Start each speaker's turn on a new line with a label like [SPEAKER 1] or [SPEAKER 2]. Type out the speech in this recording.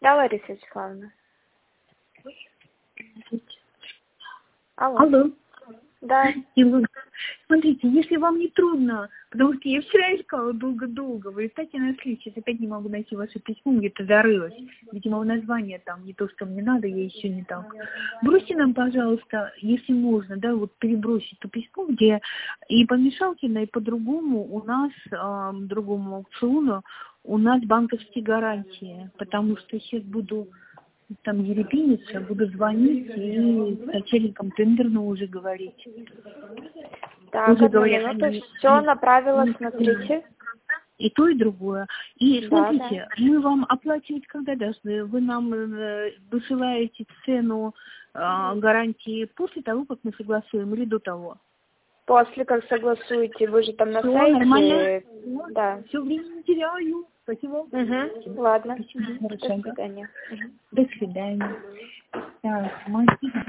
[SPEAKER 1] Да, Лариса Вячеславовна. Алло.
[SPEAKER 2] Алло.
[SPEAKER 1] Да.
[SPEAKER 2] Смотрите, если вам не трудно, потому что я вчера искала долго-долго, вы, кстати, нашли, сейчас опять не могу найти ваше письмо, где-то зарылась. Видимо, название там не то, что мне надо, я еще не так. Бросьте нам, пожалуйста, если можно, да, вот перебросить то письмо, где и по Мишалкина, и по-другому у нас, другому аукциону, у нас банковские гарантии, потому что сейчас буду там ерепениться, буду звонить и с начальником тендерного уже говорить.
[SPEAKER 1] Так,
[SPEAKER 2] Уже
[SPEAKER 1] одну
[SPEAKER 2] говорят,
[SPEAKER 1] минуту,
[SPEAKER 2] они
[SPEAKER 1] все направила, смотрите.
[SPEAKER 2] и то, и другое. И
[SPEAKER 1] Да,
[SPEAKER 2] смотрите, мы вам оплачивать когда должны? Вы нам высылаете цену гарантии после того, как мы согласуем, или до того?
[SPEAKER 1] После, как согласуете, вы же там на
[SPEAKER 2] Все
[SPEAKER 1] сайте.
[SPEAKER 2] нормально?
[SPEAKER 1] Да.
[SPEAKER 2] Все время не теряю. Спасибо.
[SPEAKER 1] Угу. Ладно.
[SPEAKER 2] Спасибо.
[SPEAKER 1] До свидания.
[SPEAKER 2] До свидания. Так,